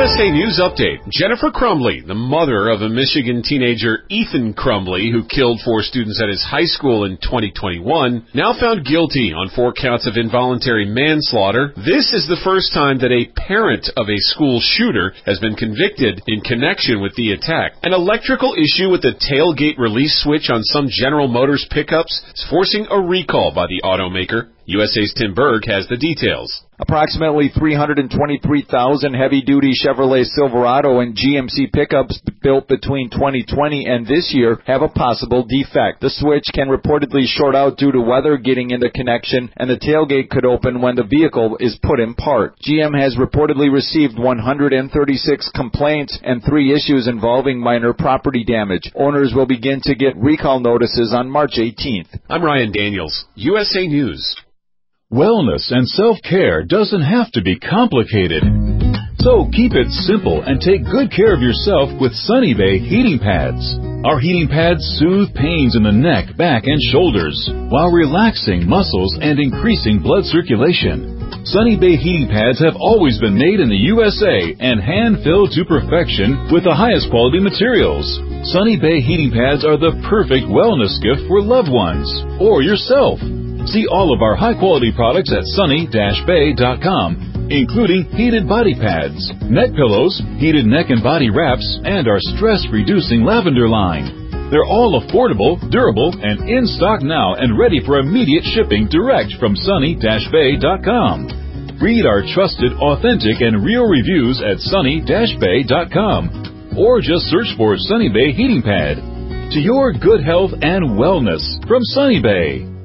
USA News Update. Jennifer Crumbley, the mother of a Michigan teenager, Ethan Crumbley, who killed 4 students at his high school in 2021, now found guilty on 4 counts of involuntary manslaughter. This is the first time that a parent of a school shooter has been convicted in connection with the attack. An electrical issue with the tailgate release switch on some General Motors pickups is forcing a recall by the automaker. USA's Tim Berg has the details. Approximately 323,000 heavy-duty Chevrolet Silverado and GMC pickups built between 2020 and this year have a possible defect. The switch can reportedly short out due to weather getting into connection, and the tailgate could open when the vehicle is put in park. GM has reportedly received 136 complaints and 3 issues involving minor property damage. Owners will begin to get recall notices on March 18th. I'm Ryan Daniels, USA News. Wellness and self-care doesn't have to be complicated. So keep it simple and take good care of yourself with Sunny Bay heating pads. Our heating pads soothe pains in the neck, back, and shoulders while relaxing muscles and increasing blood circulation. Sunny Bay heating pads have always been made in the USA and hand-filled to perfection with the highest quality materials. Sunny Bay heating pads are the perfect wellness gift for loved ones or yourself. See all of our high-quality products at sunny-bay.com, including heated body pads, neck pillows, heated neck and body wraps, and our stress-reducing lavender line. They're all affordable, durable, and in stock now and ready for immediate shipping direct from sunny-bay.com. Read our trusted, authentic, and real reviews at sunny-bay.com, or just search for Sunny Bay Heating Pad. To your good health and wellness from Sunny Bay.